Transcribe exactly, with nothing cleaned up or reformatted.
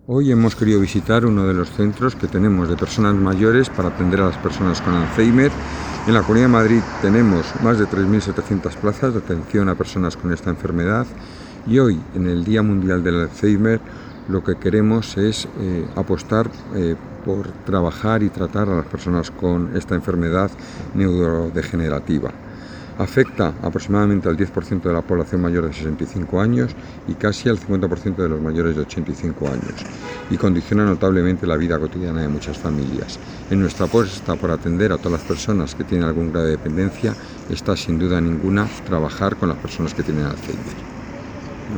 Hoy hemos querido visitar uno de los centros que tenemos de personas mayores para atender a las personas con Alzheimer. En la Comunidad de Madrid tenemos más de tres mil setecientas plazas de atención a personas con esta enfermedad y hoy, en el Día Mundial del Alzheimer, lo que queremos es eh, apostar eh, por trabajar y tratar a las personas con esta enfermedad neurodegenerativa. Afecta aproximadamente al diez por ciento de la población mayor de sesenta y cinco años y casi al cincuenta por ciento de los mayores de ochenta y cinco años y condiciona notablemente la vida cotidiana de muchas familias. En nuestra apuesta por atender a todas las personas que tienen algún grado de dependencia está sin duda ninguna trabajar con las personas que tienen Alzheimer.